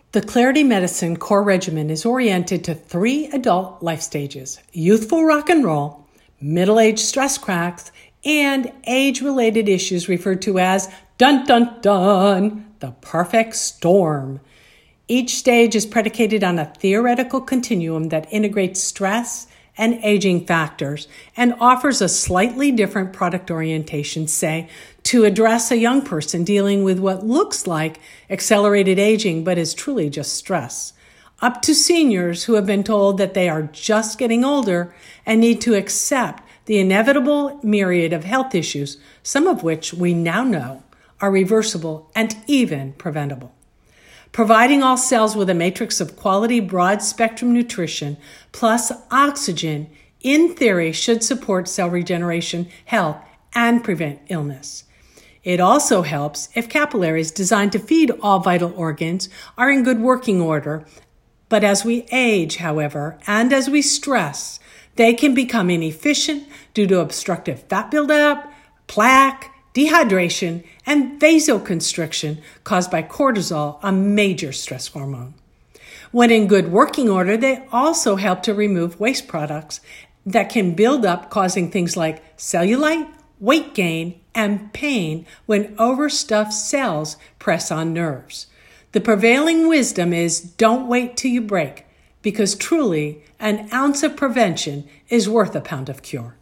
The Clarity Medicine Core Regimen is oriented to 3 adult life stages: youthful rock and roll, middle-aged stress cracks, and age-related issues referred to as dun dun dun, the perfect storm. Each stage is predicated on a theoretical continuum that integrates stress and aging factors and offers a slightly different product orientation, say, to address a young person dealing with what looks like accelerated aging but is truly just stress, up to seniors who have been told that they are just getting older and need to accept the inevitable myriad of health issues, some of which we now know are reversible and even preventable. Providing all cells with a matrix of quality broad-spectrum nutrition plus oxygen, in theory, should support cell regeneration, health, and prevent illness. It also helps if capillaries designed to feed all vital organs are in good working order. But as we age, however, and as we stress, they can become inefficient due to obstructive fat buildup, plaque, dehydration, and vasoconstriction caused by cortisol, a major stress hormone. When in good working order, they also help to remove waste products that can build up, causing things like cellulite, weight gain, and pain when overstuffed cells press on nerves. The prevailing wisdom is don't wait till you break, because truly, an ounce of prevention is worth a pound of cure.